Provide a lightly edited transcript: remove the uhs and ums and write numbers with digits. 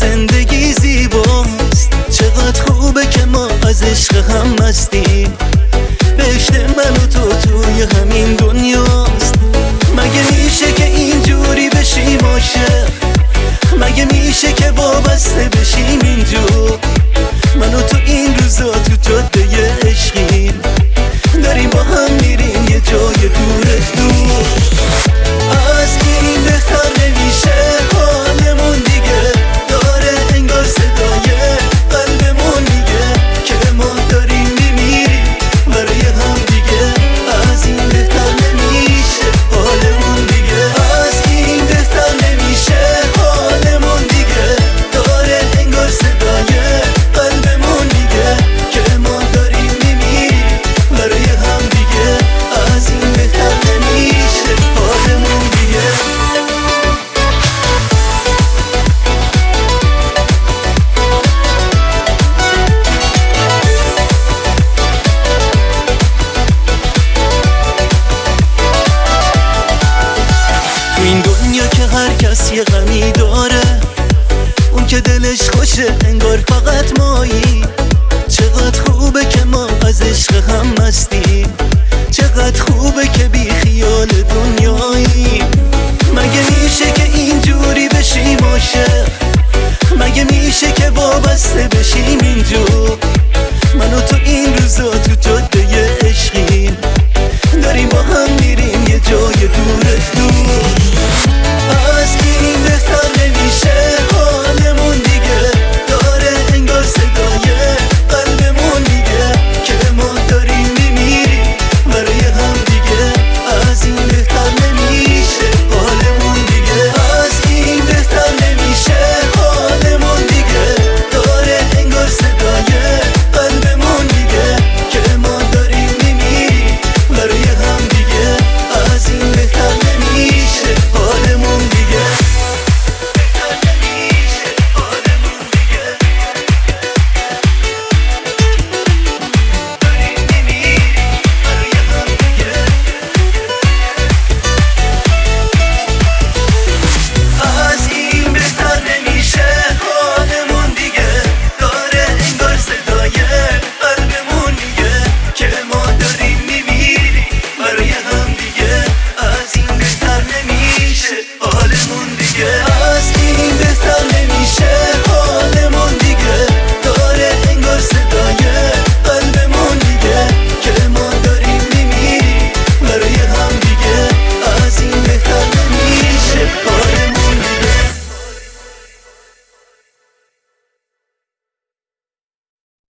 زندگی زیباست، چقدر خوبه که ما از عشق هم مستیم. بهشت من و تو توی همین دنیاست. مگه میشه که اینجوری بشیم عاشق؟ مگه میشه که وابسته بشیم اینجور؟ من و تو این روزا تو جاده عشقیم، داریم با هم میریم یه جای دور دور. از این بهتر نمیشه حالمون دیگه، داره انگار صدای قلبمون میگه که ما داریم میمیریم برای هم دیگه. از این بهتر نمیشه حالمون دیگه، از این بهتر نمیشه حالمون دیگه، داره انگار صدای قلبمون میگه که ما داریم میمیریم برای هم دیگه. از این بهتر نمیشه حالمون دیگه. تو این دنیا که هر کس یه غمی داره، اون که دلش خوشه انگار فقط مایی.